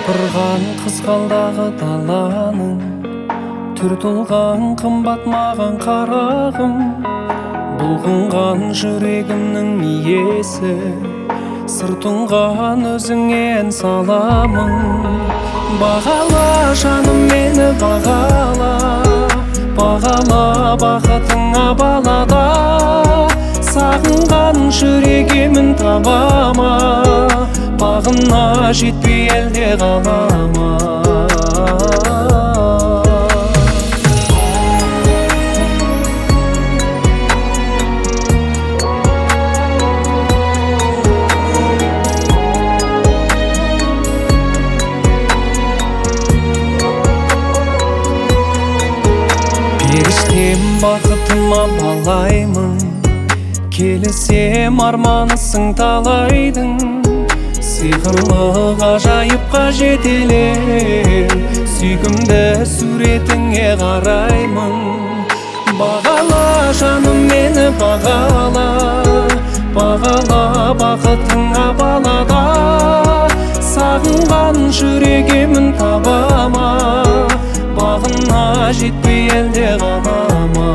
Сапырған қызғалдағы даланың, түр тұлған қымбат маған қарағым. Бұлғынған жүрегімнің иесі, сыр тұнған өзіңе ән саламын. Бағала жаным мені бағала, бағала бақытыңа балада. Сағынған жүрегімін табама, бағына жетпей әлде қалама. Періштем бақытыма балаймын, келісем арманысың талайдың. Сиқырлы ғажайыпқа жетелер, сүйкімді суретіңе қараймын. Бағала жаным мені бағала, бағала бақытыңа балада. Сағынған жүрегімін табама, бағына жетпей әлде қалама.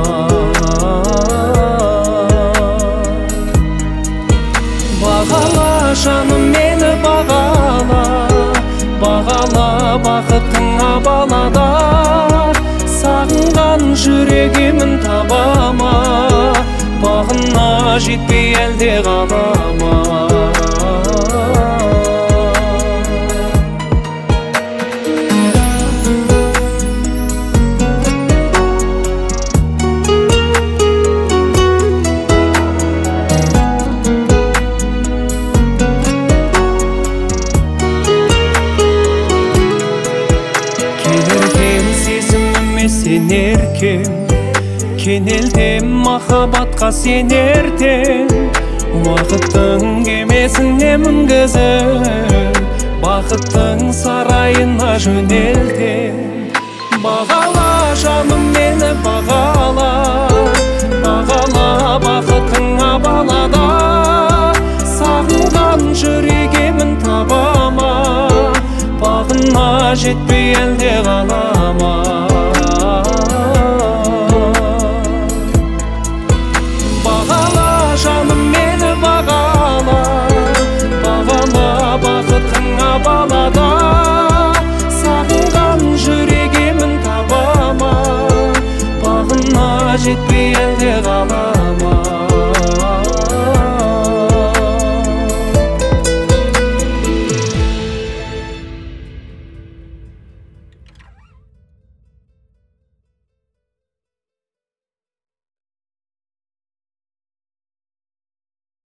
Бағала жаным мені бағала, бағала бақытыңа балада. Сағынған жүрегімін табама, бағына жетпей әлде қалама. Сенеркем, кенелдем махаббатқа сенертем. Уақыттың кемесіне мінгізіп, бақыттың сарайына жөнелтем. Бағала жаным мені бағала, бағала бақытыңа балада. Сағынған жүрегімін табама, бағына жетпей әлде қалама. Бағала жаным мені бағала, бағала бақытыңа балада. Сағынған жүрегімін табама, бағына жетпей әлде қалама.